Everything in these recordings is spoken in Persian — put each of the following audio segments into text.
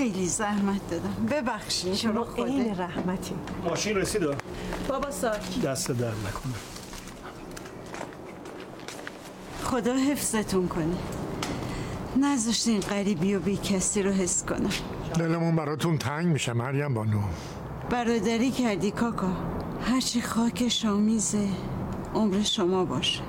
خیلی زحمت دادم، ببخشید. شما خیلی رحمتی. ماشین رسید بابا ساکی. دست در نکنه. خدا حفظتون کنه، نذاشتین غریبی و بی کسی رو حس کنم. دلمون براتون تنگ میشه مریم بانو. برادری کردی کاکا، هرچی خاک شامیزه عمر شما باشه.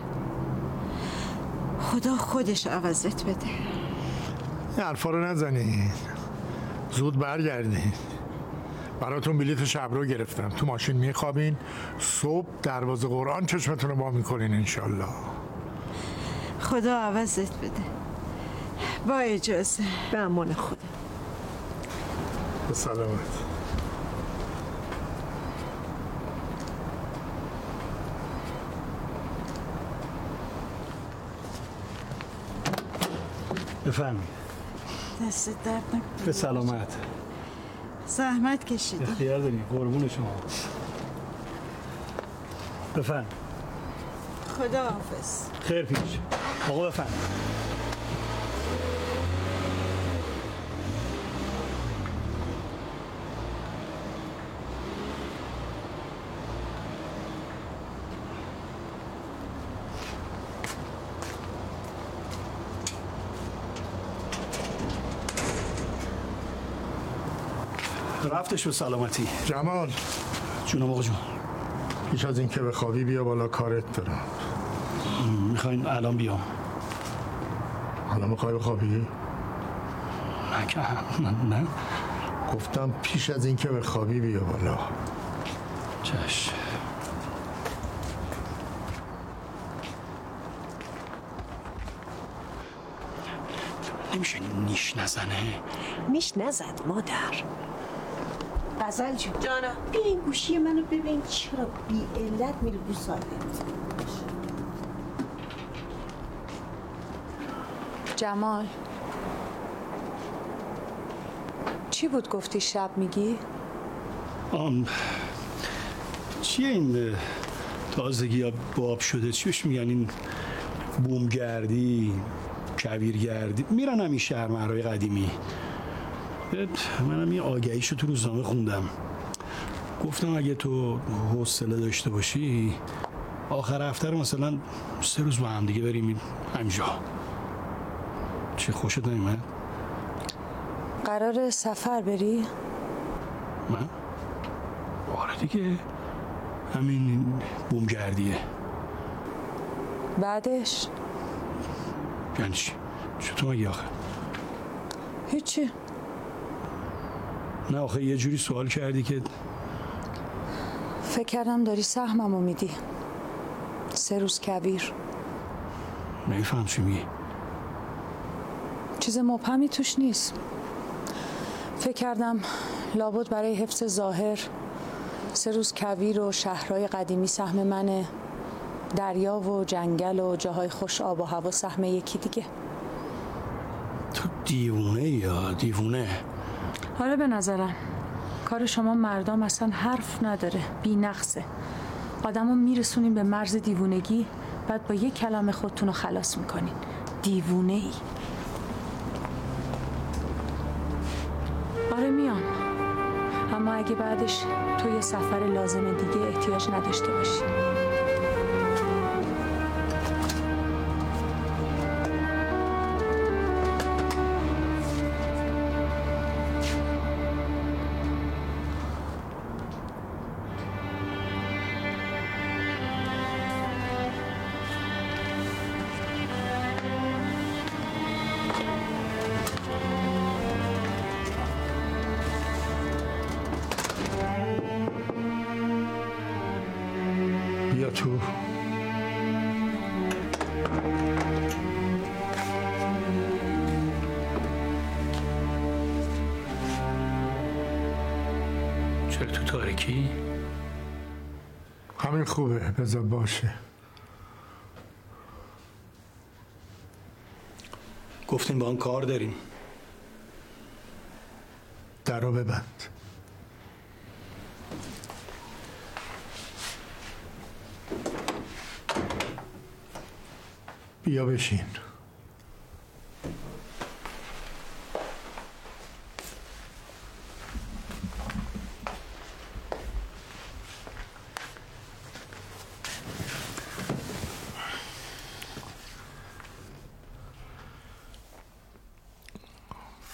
خدا خودش عوضت بده. این حرفا رو نزنید، زود برگردید. براتون بلیط شب رو گرفتم، تو ماشین میخوابین، صبح دروازه قرآن چشمتون رو با میکنین انشالله. خدا عوضت بده. با اجازه. به امان خدا. به سلامت. بفرمایید. دست درد نکنه. به سلامت. زحمت کشیدی. اختیار داری، قربون شما. بفرمایید. خدا حافظ. خیر پیش. آقا بفرمایید. رفتش به سلامتی. جمال جونم آقا جون. پیش از این که بخوابی بیا بالا، کارت دارم. میخواین الان بیام؟ حالا میخوای بخوابی؟ نه گفتم پیش از این که بخوابی بیا بالا. چش. نمیشه نیش نزنه؟ نیش نزد مادر. غزل جانم، این گوشی منو ببین چرا بی علت میره رو سایلنت. جمال چی بود گفتی شب میگی؟ چیه این تازگی ها باب شده؟ چیش میگن این بومگردی، کویرگردی؟ میرن همین شهر مهرهای قدیمی. منم یه آگهیشو تو روزنامه خوندم، گفتم اگه تو حوصله داشته باشی آخر هفته رو مثلا 3 روز با هم دیگه بریم همینجا. چه خوشت نمیاد؟ قرار سفر بری؟ من؟ آره دیگه، همین بومگردیه. بعدش؟ یعنی چی؟ چطور مگه آخه؟ هیچی. نه آخه یه جوری سوال کردی که فکر کردم داری سهممو میدی. 3 روز کویر. نمیفهم چی میگی. چیز مبهمی توش نیست. فکر کردم لابد برای حفظ ظاهر 3 روز کویر و شهرهای قدیمی سهم منه، دریا و جنگل و جاهای خوش آب و هوا سهم یکی دیگه. تو دیوونه یا دیوونه؟ آره به نظرم کار شما مردم اصلا حرف نداره، بی نقصه. آدمو میرسونین به مرز دیوونگی، بعد با 1 کلمه خودتون رو خلاص میکنین. دیوونه ای. آره میام، اما اگه بعدش تو یه سفر لازم دیگه احتیاج نداشته باشی. بیا تو. چرا تو تاریکی؟ همین خوبه، بذار باشه. گفتیم با هم کار داریم. در رو ببند. بیا بشین.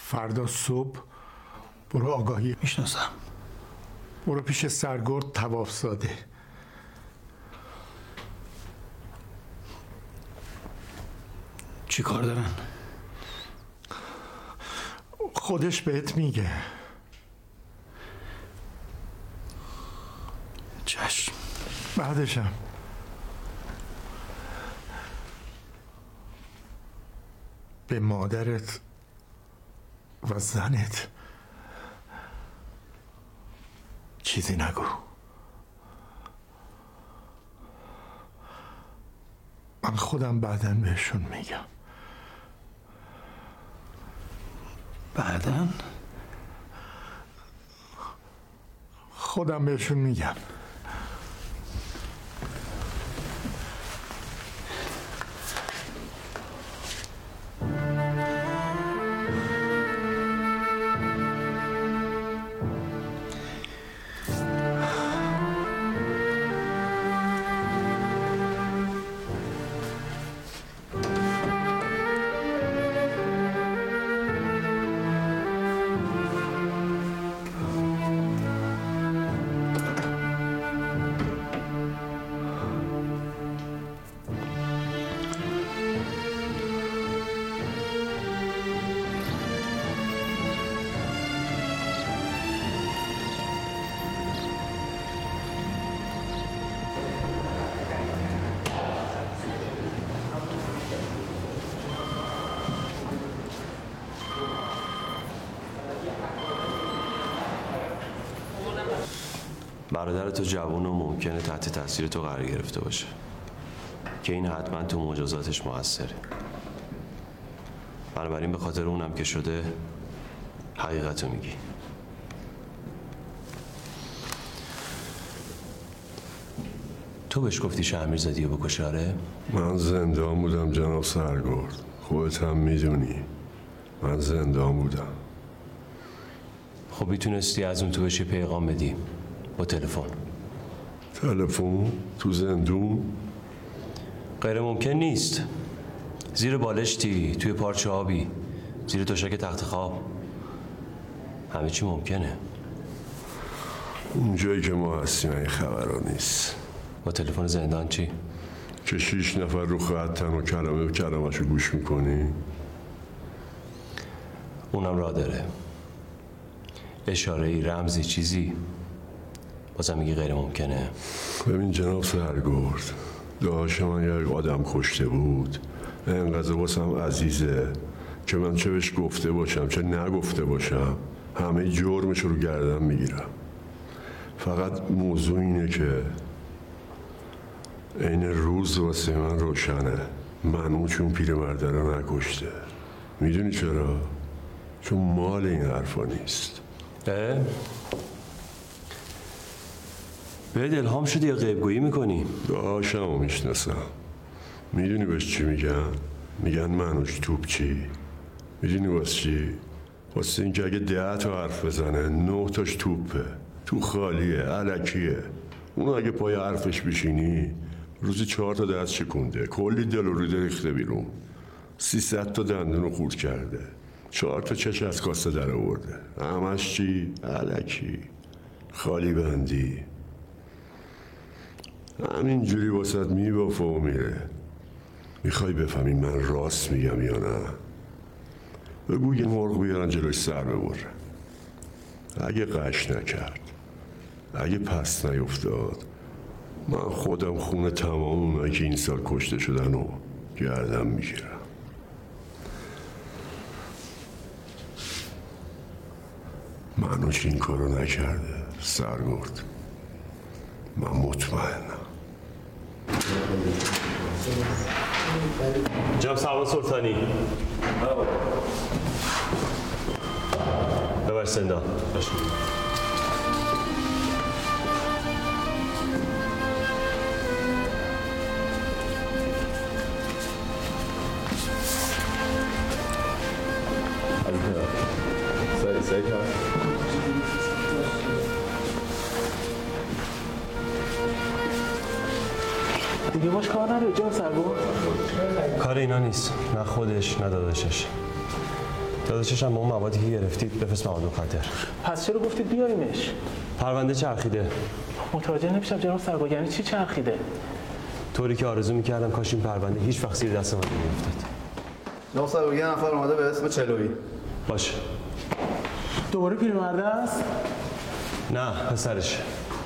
فردا صبح برو آگاهی میشناسم. برو پیش سرگرد طواف زاده. چی کار دارن؟ خودش بهت میگه. چشم. بعدشم به مادرت و زنت چیزی نگو. من خودم بعداً بهشون میگم. بعداً؟ خودم بهشون میگم. برادر تو جوان و ممکنه تحت تاثیر تو قرار گرفته باشه که این حتما تو مجازاتش موثره. بنابراین به خاطر اونم که شده حقیقتو میگی. تو بهش گفتی شهرمیرزادی رو بکشه؟ آره؟ من زندان بودم جناب سرگرد، خودت هم میدونی من زندان بودم. خب میتونستی از اون تو بهش پیغام بدی با تلفن. تلفن؟ تو زندون؟ غیر ممکن نیست. زیر بالشتی، توی پارچه آبی، زیر تشک تخت خواب، همه چی ممکنه. اونجایی که ما هستیم این خبرها نیست. با تلفن زندان چی؟ که 6 نفر رو خطن و کلمه به کلمه‌شو گوش میکنی؟ اونم راه داره. اشاره‌ای، رمزی، چیزی. بازم میگی غیر ممکنه. ببین جناب سرگرد، داداش من یک آدم کشته بود، انقدر واسم عزیزه که من چه بهش گفته باشم چه نگفته باشم همه جرمش رو گردن میگیرم. فقط موضوع اینه که این روز واسه من روشنه. منو چون پیرمرد رو نکشته. میدونی چرا؟ چون مال این حرفا نیست. به الهام شدی یا غیبگویی میکنی؟ داشتم و میشناسم. میدونی بهش چی میگن؟ میگن منوش توپ چی؟ میدونی واسه چی؟ واسه اینکه اگه 10 تا حرف بزنه 9 تاش توپه، تو خالیه، الکیه. اونو اگه پای حرفش بشینی روزی 4 تا دست شکونده، کلی دل و روده ریخته بیرون، 300 تا دندون رو خورد کرده، 4 تا چش از کاسه در آورده. همش چی؟ الکی، خالی بندی. همینجوری واسط میبافه و میره. میخوای بفهمی من راست میگم یا نه؟ بگو یه مرغ بیارن جلوش سر ببره. اگه قش نکرد، اگه پس نیفتاد، من خودم خون تمام اونایی که این سال کشته شدن و گردم میگیرم. منوش این کارو نکرده سرگرد. من مطمئنم. جناب سرباز سلطانی ببر زندان. دیگه باش کار نداره جناب سرگرد. کار اینا نیست، نه خودش نه داداشش. داداشش هم اون موادی که گرفتید بفرست مواد مخدر. پس چرا گفتید بیاریمش؟ پرونده چرخیده. متوجه نمیشم جناب سرگاه، یعنی چی چرخیده؟ طوری که آرزو میکردم کاش این پرونده هیچ وقت زیر دست من نمیافتاد. جناب سرگاه یه نفر اومده به اسم چلویی. باشه. دوباره پیرمرده است؟ نه پسرش.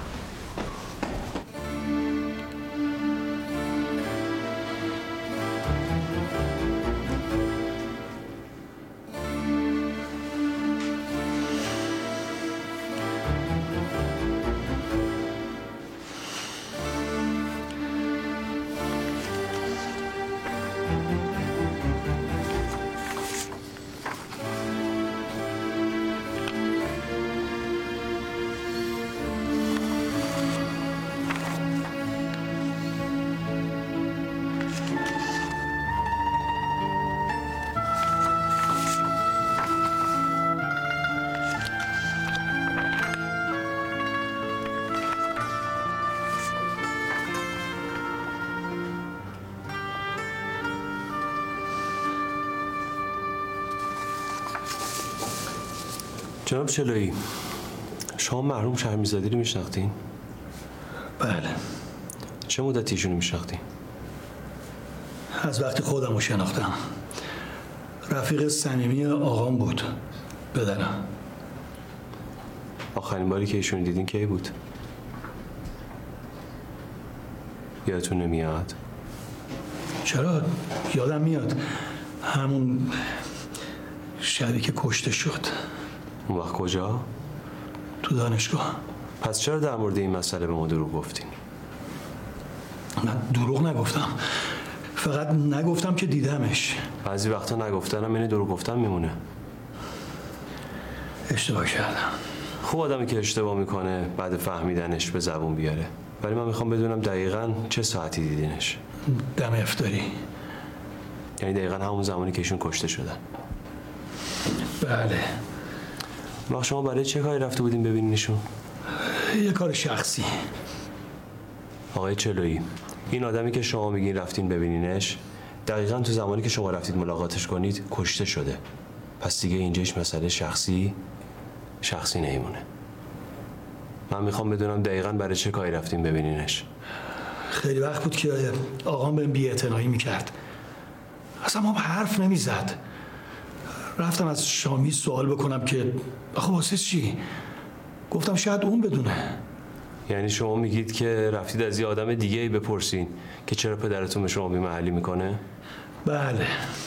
جناب چلویی، شما مرحوم شهرمیزادی رو میشناختین؟ بله. چه مدتی ایشونو میشناختین؟ از وقتی خودم رو شناختم. رفیق صمیمی آقام بود. بدنم. آخرین باری که ایشون دیدین کی بود؟ یادتون نمیاد؟ چرا؟ یادم میاد. همون شبی که کشته شد. اون وقت کجا؟ تو دانشگاه. پس چرا در مورد این مسئله به ما دروغ گفتین؟ من دروغ نگفتم. فقط نگفتم که دیدمش. بعضی وقتا نگفتنم یعنی دروغ گفتن میمونه. اشتباه کردم. خوب آدمی که اشتباه میکنه بعد فهمیدنش به زبون بیاره. ولی من میخوام بدونم دقیقاً چه ساعتی دیدینش؟ دم افطاری. یعنی دقیقاً همون زمانی که ایشون کشته شدن. بله. وقت شما برای چه کاری رفته بودین ببینینشون؟ یه کار شخصی. آقای چلویی، این آدمی که شما میگین رفتین ببینینش دقیقاً تو زمانی که شما رفتید ملاقاتش کنید کشته شده. پس دیگه اینجا هیچ مسئله شخصی نمیمونه. من میخوام بدونم دقیقاً برای چه کاری رفتین ببینینش. خیلی وقت بود که آقام بهم بی‌اعتنایی میکرد. اصلا ما حرف نمیزد. رفتم از شامی سوال بکنم که آخه واسه چی؟ گفتم شاید اون بدونه. یعنی شما میگید که رفتید از یه آدم دیگه ای بپرسین که چرا پدرتون به شما بی‌محلی میکنه؟ بله.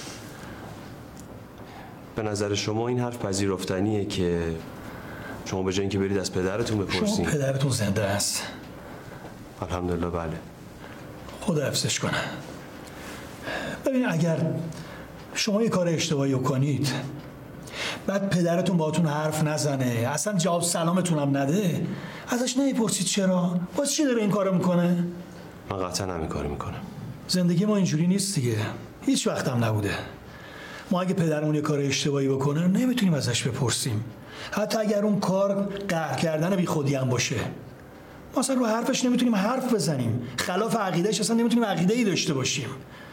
به نظر شما این حرف پذیرفتنیه که شما به جای اینکه برید از پدرتون بپرسین؟ شما پدرتون زنده است. الحمدلله بله. خدا حفظش کنه. ببین اگر شما یه کار اشتباهی رو کنید بعد پدرتون باهاتون حرف نزنه اصلا جواب سلامتون هم نده ازش نمیپرسید چرا؟ واسه چی داره این کارو میکنه؟ من قطعا همین کارو میکنم. زندگی ما اینجوری نیست دیگه. هیچ وقت هم نبوده. ما اگه پدرمون یه کار اشتباهی بکنه نمیتونیم ازش بپرسیم. حتی اگر اون کار قهر کردن بی خودی هم باشه. ما اصلا رو حرفش نمیتونیم حرف بزنیم. خلاف عقیدهش اصلا نمیتونیم عقیده‌ای داشته باشیم.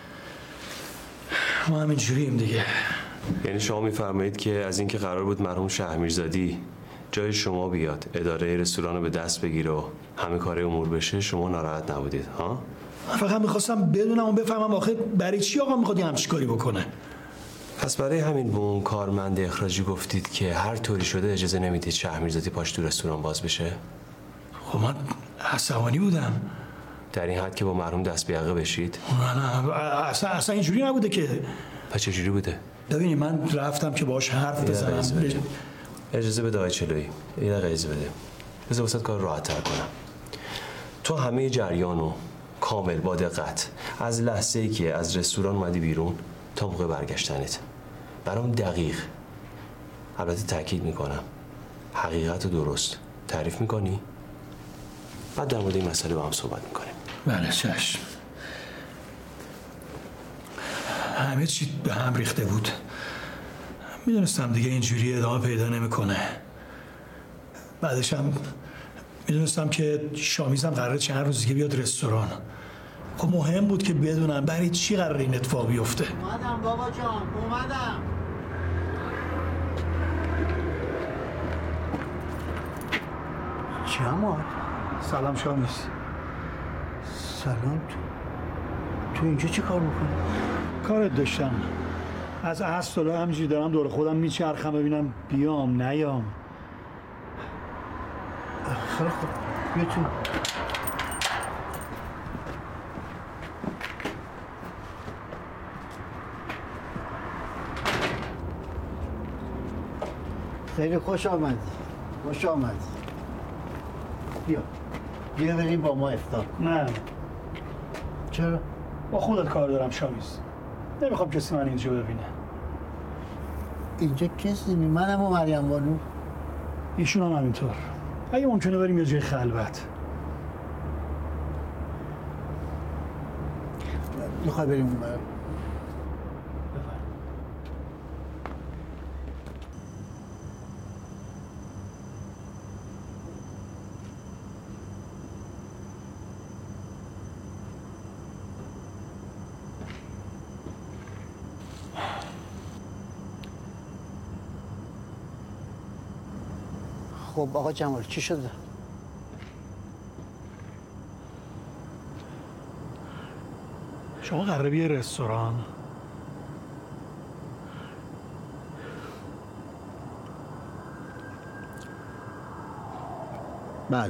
ما هم اینجوریم دیگه. یعنی شما میفرمایید که از اینکه قرار بود مرحوم شهرمیرزادی جای شما بیاد اداره رستوران رو به دست بگیره و همه کاره امور بشه شما ناراحت نبودید ها؟ من فقط میخواستم بدونم و بفهمم آخه برای چی آقا میخواد یه همچین کاری بکنه. پس برای همین به اون کارمند اخراجی گفتید که هر طوری شده اجازه نمیدید شهرمیرزادی پاش تو رستوران باز بشه؟ خب من عصبانی بودم. در این حد که با مرحوم دست به یقه بشید؟ نه اصلا اینجوری نبوده که. پس چجوری بوده؟ ببینید من رفتم که باهاش حرف بزنم. اجازه بده آقای چلویی. یه دقیقه اجازه بده. بذار واسط کار راحت تر کنم. تو همه جریانو کامل با دقت از لحظه‌ای که از رستوران اومدی بیرون تا موقع برگشتنت برام دقیق، البته تاکید میکنم، حقیقت درست تعریف میکنی؟ بعد در مورد این مسئله با هم صحبت میکنیم. بله چشم. همه چی به هم ریخته بود. میدونستم دیگه اینجوری ادامه پیدا نمیکنه. بعدش هم میدونستم که شامیزم قراره چند روز دیگه بیاد رستوران. خب مهم بود که بدونم برای چی قراره این اتفاق بیفته. اومدم بابا جان اومدم. جمال. سلام شامیس. سلام. تو اینجا چی کار میکنی؟ کارت داشتم. از عصر تا همینجوری دارم دور خودم میچرخم ببینم بیام نیام. خیلی خوب بیا تو. خیلی خوش آمدی. خوش آمدی. بیا بریم با ما افطار. نه. چرا؟ با خودت کار دارم شامیز. نمیخوام کسی من اینجا ببینه. اینجا کسی نی؟ منم و مریم بانو. ایشون هم همینطور. اگه ممکنه بریم یه جای خلوت. میخوای بریم اون برم؟ خب آقا جمال چی شده؟ شما قراره بیای رستوران؟ بله.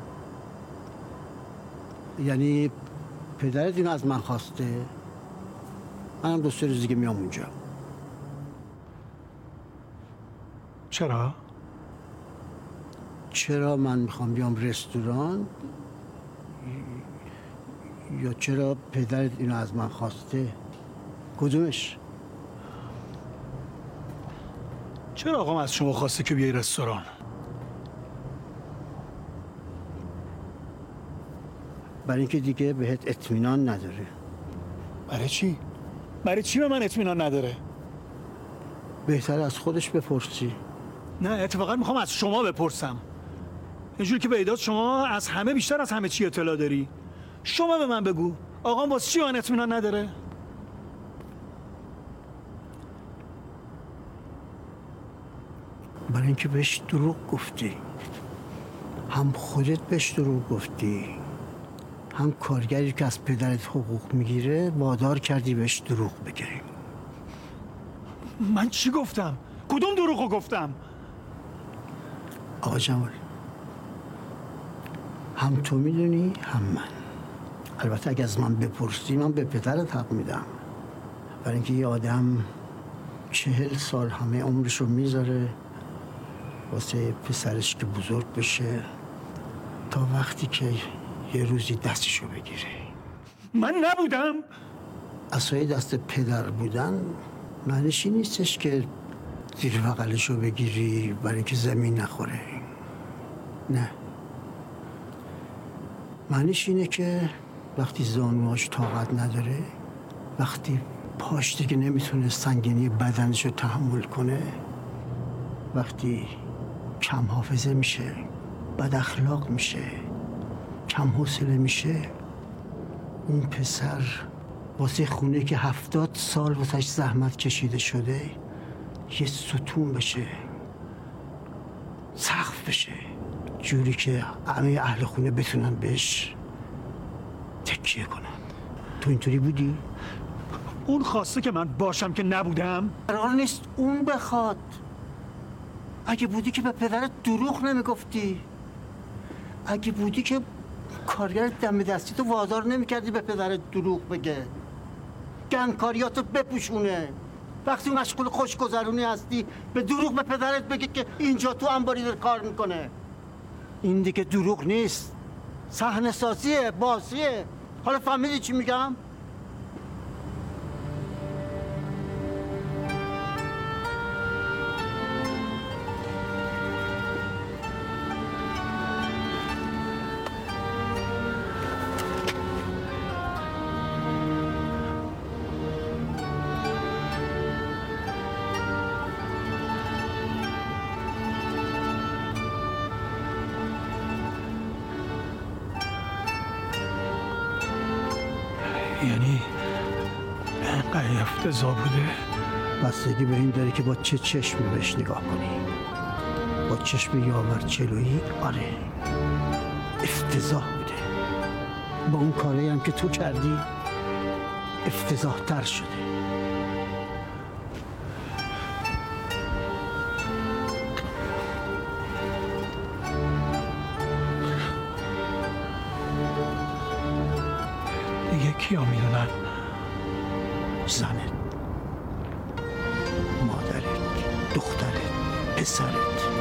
یعنی پدرت اینو از من خواسته؟ منم 2-3 روز دیگه میام اونجا. چرا؟ چرا من میخوام بیام رستوران یا چرا پدرت اینو از من خواسته؟ کدومش؟ چرا آقام از شما خواسته که بیای رستوران؟ برای اینکه دیگه بهت اطمینان نداره. برای چی؟ برای چی به من اطمینان نداره؟ بهتر از خودش بپرسی. نه اتفاقا میخوام از شما بپرسم. اینجوری که به شما از همه بیشتر از همه چی اطلاع داری. شما به من بگو آقام واسه چی من اطمینان نداره؟ برای اینکه بهش دروغ گفتی. هم خودت بهش دروغ گفتی، هم کارگری که از پدرت حقوق میگیره وادار کردی بهش دروغ بگی. من چی گفتم؟ کدوم دروغو گفتم؟ آقا جمال، هم تو میدونی هم من. البته اگه از من بپرسی من به پدرت حق میدم، برای اینکه یه آدم 40 سال همه عمرشو میذاره واسه پسرش که بزرگ بشه تا وقتی که یه روزی دستشو بگیره. من نبودم. عصای دست پدر بودن معنیش این نیستش که زیر بغلشو بگیری برای اینکه زمین نخوره. نه، معنیش اینه که وقتی زانوهاش طاقت نداره، وقتی پاش دیگه نمیتونه سنگینی بدنشو تحمل کنه، وقتی کم حافظه میشه، بد اخلاق میشه، کم حوصله میشه، اون پسر واسه خونه که 70 سال واسش زحمت کشیده شده یه ستون بشه، سقف بشه، جوری که همه اهل خونه بتونن بهش تکیه کنن. تو اینطوری بودی؟ اون خواسته که من باشم که نبودم؟ قرار نیست اون بخواد. اگه بودی که به پدرت دروغ نمیگفتی. اگه بودی که کارگر دم دستی تو وادار نمیکردی به پدرت دروغ بگه، گنگکاریاتو بپوشونه. وقتی مشغول خوشگذرونی هستی به دروغ به پدرت بگه که اینجا تو انباری داره کار میکنه. این دیگه دروغ نیست، صحنه سازیه، بازیه. حالا فهمیدی چی میگم؟ یعنی انقدر افتضاح بوده؟ بستگی به این داره که با چه چشمی بهش نگاه کنی. با چشم یاور چلویی آره افتضاح بوده. با اون کاری هم که تو کردی افتضاح تر شده. دیگه کیا میدونن؟ زنت، مادرت، دخترت، پسرت.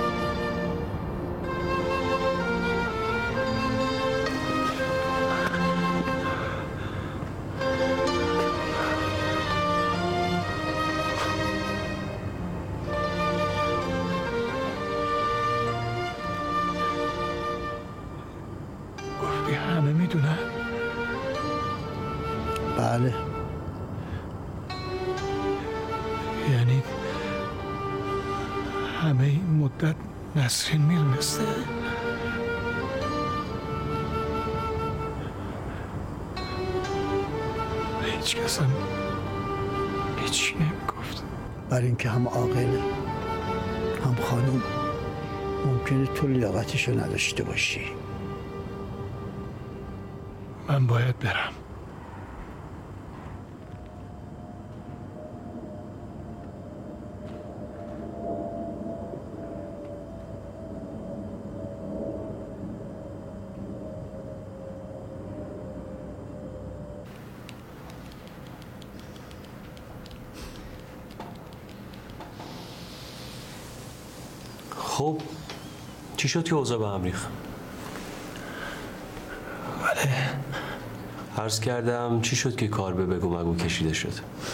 گفتی همه میدونن؟ بله. یعنی همه این مدت نسرین میدونسته؟ هیچ کس هم هیچی نمیگفت. برای اینکه هم عاقله هم خانم ممکنه تو لیاقتشو نداشته باشی. من باید برم. خب چی شد که اوضاع به هم ریخت؟ عرض کردم چی شد که کار به بگو مگو کشیده شد؟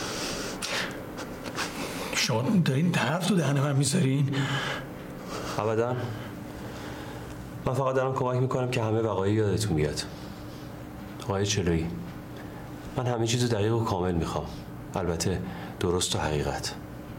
شما دارین حرف تو دهن من میذارین؟ ابدا. من فقط دارم کمک میکنم که همه وقایع یادتون بیاد. آقای چلویی، من همه چیزو دقیق و کامل میخوام، البته درست و حقیقت.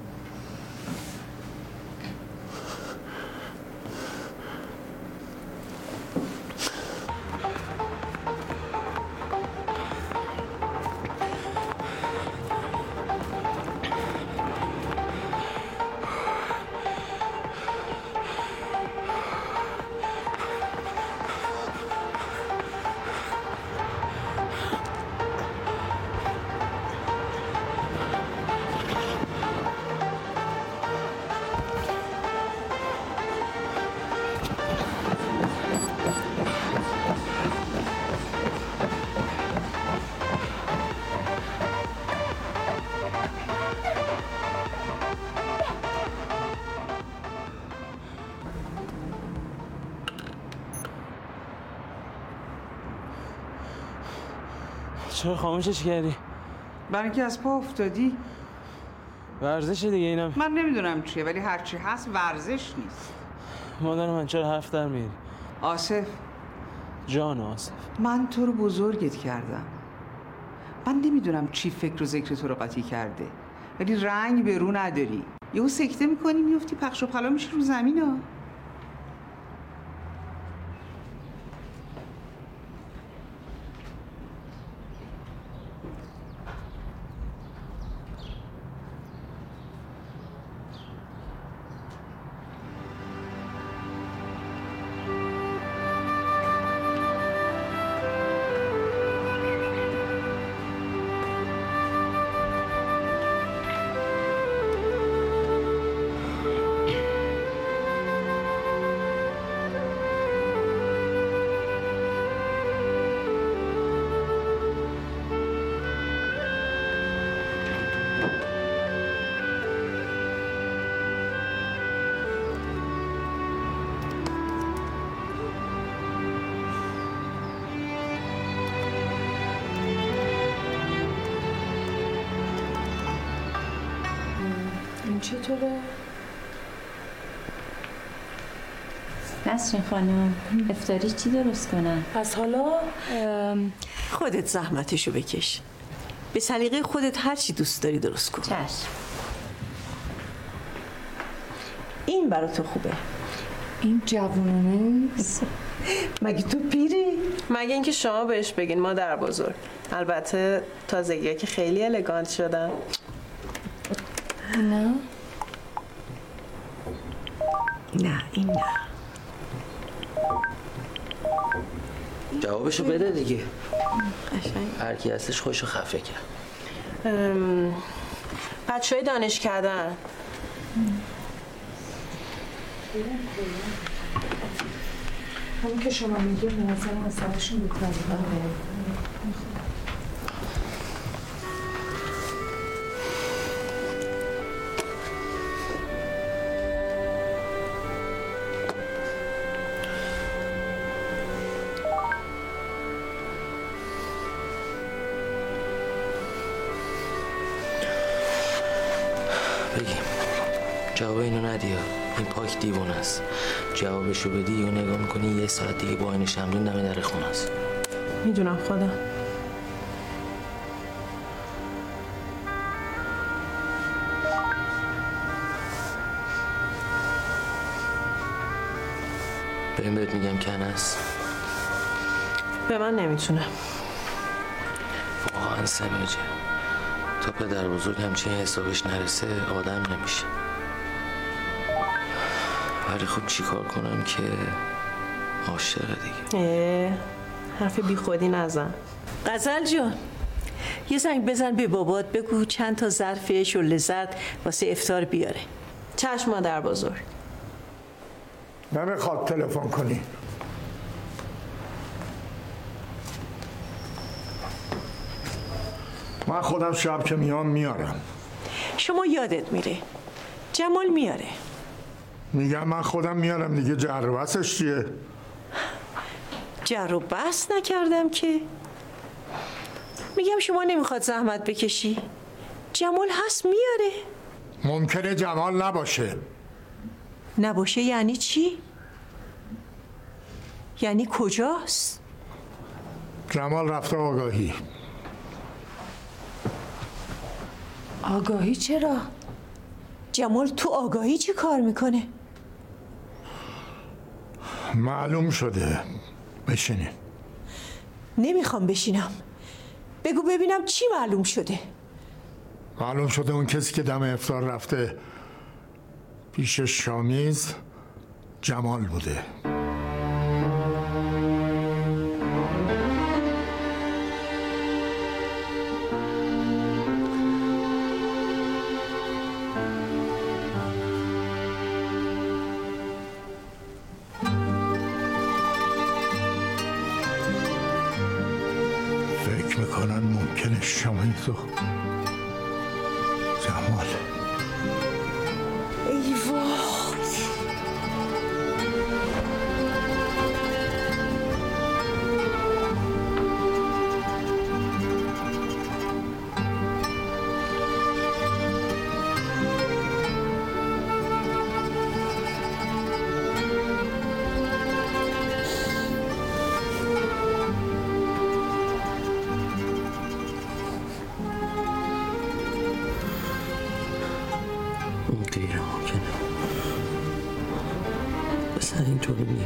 چرا خاموشش کردی؟ برای اینکه از پا افتادی. ورزش دیگه اینم. من نمیدونم چیه ولی هرچی هست ورزش نیست. مادر من چرا حرف در میاری؟ آصف جان آصف، من تو رو بزرگت کردم. من نمیدونم چی فکر و ذکر تو رو قاطی کرده ولی رنگ به رو نداری. یهو سکته میکنی میفتی پخش و پلا میشی رو زمین ها. چطوره؟ نسرین خانم افطاری چی درست کنم؟ پس حالا خودت زحمتشو بکش. به سلیقه خودت هر چی دوست داری درست کن. چشم. این برای تو خوبه. این جوونانه نیست. مگه تو پیری؟ مگه اینکه شما بهش بگین مادر بزرگ. البته تازگیه که خیلی الگانت شدن. نه نه این نه. جوابشو بده دیگه. قشنگ. هر کی هستش خودشو خفه کرد. بچه‌های دانش کردن. همون که شما میگه منظرم از سرشون بیتره. بگیم جواب اینو ندیا. این پاک دیوونه است. جوابشو بدی یا نگاه میکنی 1 ساعت دیگه با این شمرون دم در خونه است. میدونم خودم. ببین بهت میگم کن است. به من نمیتونم. واقعا سمجه تا پدر بزرگ همچین حسابش نرسه آدم نمیشه. ولی خب چی کار کنم که عاشقه دیگه. حرف بی خودی نزن. غزل جان یه زنگ بزن به بابات بگو چند تا ظرف شله زرد واسه افطار بیاره. چشم مادر بزرگ. نمیخواد تلفن کنی. من خودم شب که میارم. شما یادت میره جمال میاره. میگم من خودم میارم دیگه. جر و بحثش چیه؟ جر و بحث نکردم که. میگم شما نمیخواد زحمت بکشی. جمال هست میاره. ممکنه جمال نباشه. نباشه یعنی چی؟ یعنی کجاست؟ جمال رفته آگاهی. آگاهی چرا؟ جمال تو آگاهی چی کار میکنه؟ معلوم شده. بشینین. نمیخوام بشینم. بگو ببینم چی معلوم شده. معلوم شده اون کسی که دم افطار رفته پیش شامیز جمال بوده. فکر میکنن ممکنه شامیز و جمال. ای وای. غیر ممکنه. بس اینطوری نیم.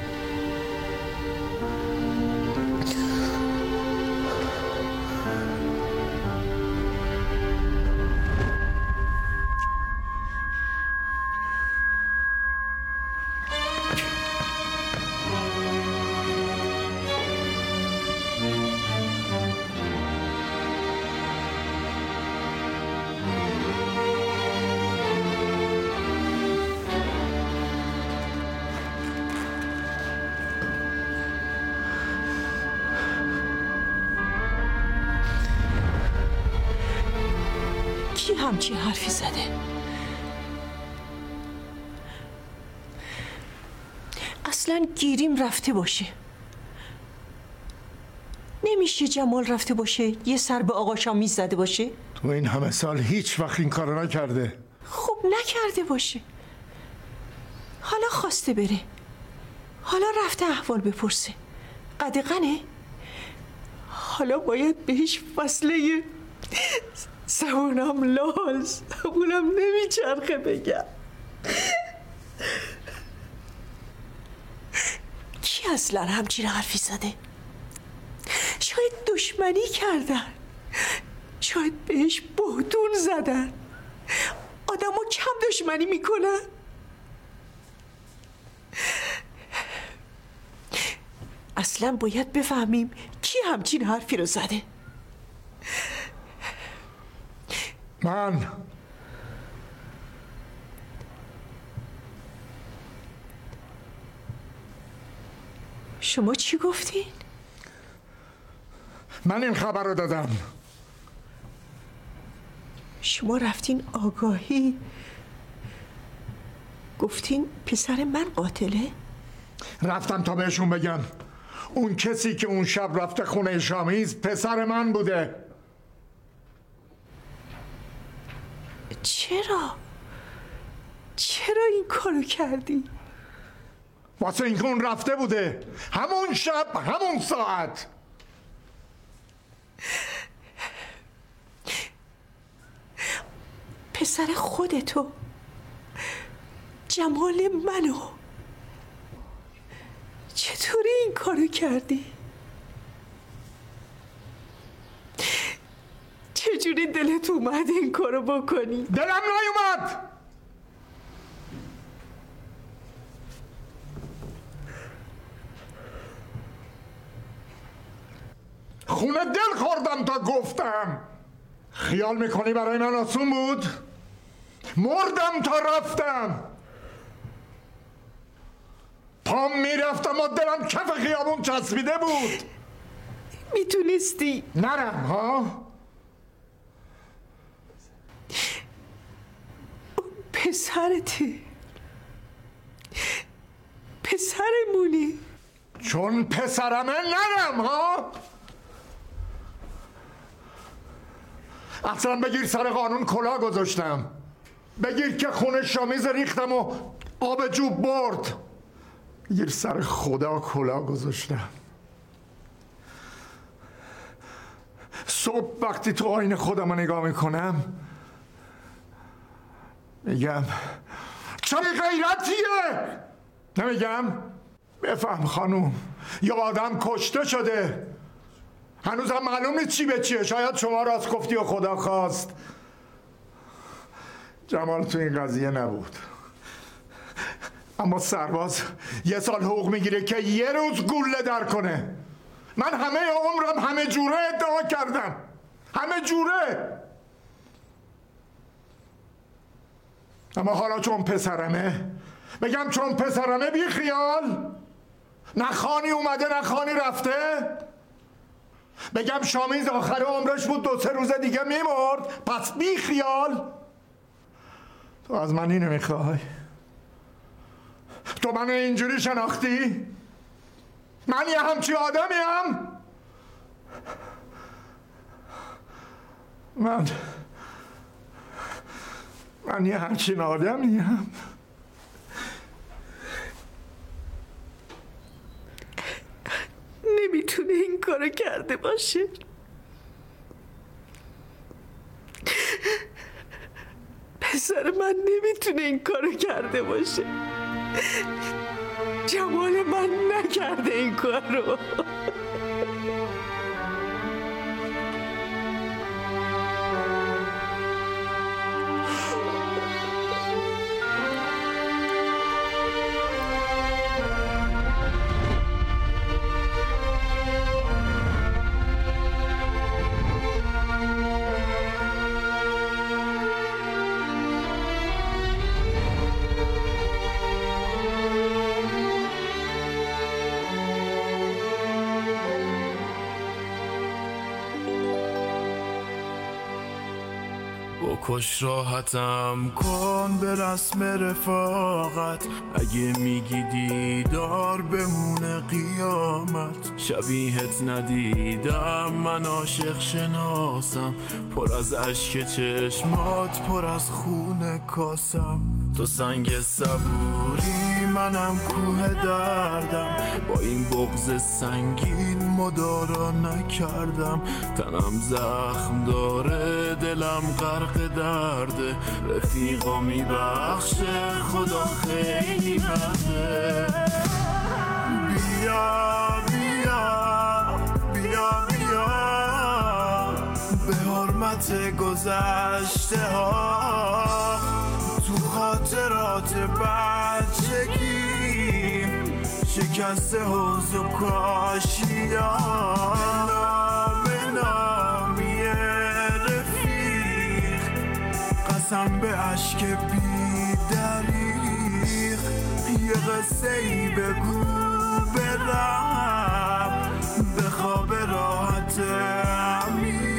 کی همچین حرفی زده؟ اصلا گیریم رفته باشه. نمیشه جمال رفته باشه یه سر به آقا شامیز زده باشه؟ تو این همه سال هیچ وقت این کارو نکرده. خب نکرده باشه. حالا خواسته بره. حالا رفته احوال بپرسه. قدغنه؟ حالا باید بهش فصله زبونم لاز زبونم نمیچرخه بگم. کی اصلا همچین حرفی زده؟ شاید دشمنی کردن، شاید بهش بهتون زدن. آدمو کم دشمنی میکنن. اصلا باید بفهمیم کی همچین حرفی رو زده. من شما چی گفتین؟ من این خبر رو دادم. شما رفتین آگاهی گفتین پسر من قاتله؟ رفتم تا بهشون بگم اون کسی که اون شب رفته خونه شامیز پسر من بوده. چرا این کارو کردی؟ واسه اینکه اون رفته بوده همون شب همون ساعت. پسر خودتو، جمال منو، چطوری این کارو کردی؟ چجوری دلت اومد این کارو بکنی؟ دلم نیومد. خونه دل خوردم تا گفتم. خیال میکنی برای من آسون بود؟ مردم تا رفتم. پام میرفتم و دلم کف خیابون چسبیده بود. میتونستی نرم ها؟ پسرتی، پسرمونی. چون پسرمه نرم ها؟ اصلا بگیر سر قانون کلاه گذاشتم. بگیر که خونه شامیز ریختم و آب جوب برد. بگیر سر خدا کلاه گذاشتم. صبح وقتی تو آینه خودم رو نگاه میکنم میگم چه غیرتیه؟ نمیگم بفهم خانوم یا آدم کشته شده. هنوزم معلوم نیست چی به چیه. شاید شما راست گفتی و خدا خواست جمال تو این قضیه نبود. اما سرباز 1 سال حقوق میگیره که 1 روز گوله در کنه. من همه عمرم همه جوره ادعا کردم. همه جوره. اما حالا چون پسرمه بگم چون پسرمه بی خیال. نه خانی اومده نه خانی رفته. بگم شامیز آخر عمرش بود 2-3 روز دیگه میمرد پس بی خیال. تو از من اینو میخوای؟ تو من اینجوری شناختی؟ من یه همچی آدمیم؟ من یه همچین آدمیم؟ نمیتونه این کارو کرده باشه. پسر من نمیتونه این کارو کرده باشه. جمال من نکرده این کارو. کش راحتم کن به رسم رفاقت. اگه میگی دیدار بمونه قیامت. شبیهت ندیدم من عاشق شناسم. پر از اشک چشمات پر از خون کاسم. تو سنگ صبوری منم کوه دردم. با این بغض سنگین مدارا نکردم. تنم زخم داره دلم غرق درده. رفیقا میبخشه خدا خیلی بده. بیا بیا بیا بیا به حرمت گذشته ها. تو خاطرات بچگی شکست حوض و کاشیان نام نامی رفیق قسم به عشق بی دریغ یه قصه ای بگو برم به خواب راحت امیر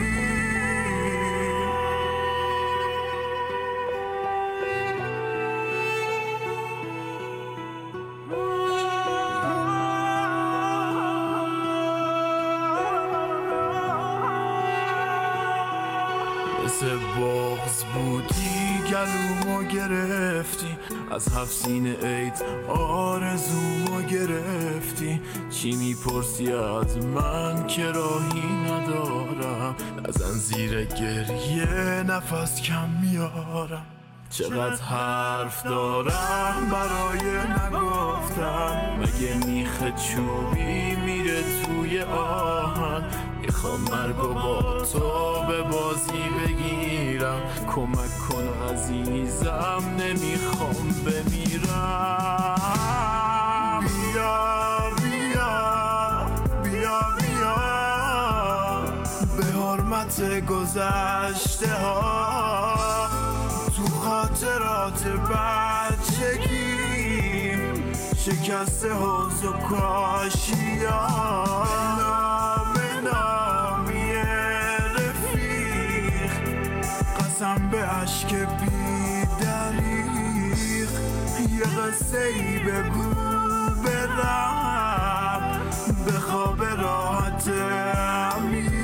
مثل بغض بودی گلومو گرفتی از 7 سینه عید آرزومو گرفتی چی میپرسی از من که راهی ندارم نزن زیر گریه نفس کم میارم چقدر حرف دارم برای نگفتم مگه میخ چوبی میره توی آهن میخوام مرگو با تو به بازی بگیرم کمک کن عزیزم نمیخوام بمیرم بیا بیا بیا بیا به حرمت گذشته ها تو خاطرات بچگیم شکست حوض و کاشیان نام نامی رفیق قسم به عشق بی دریغ یه قصه ای بگو برم به خواب راحت امیر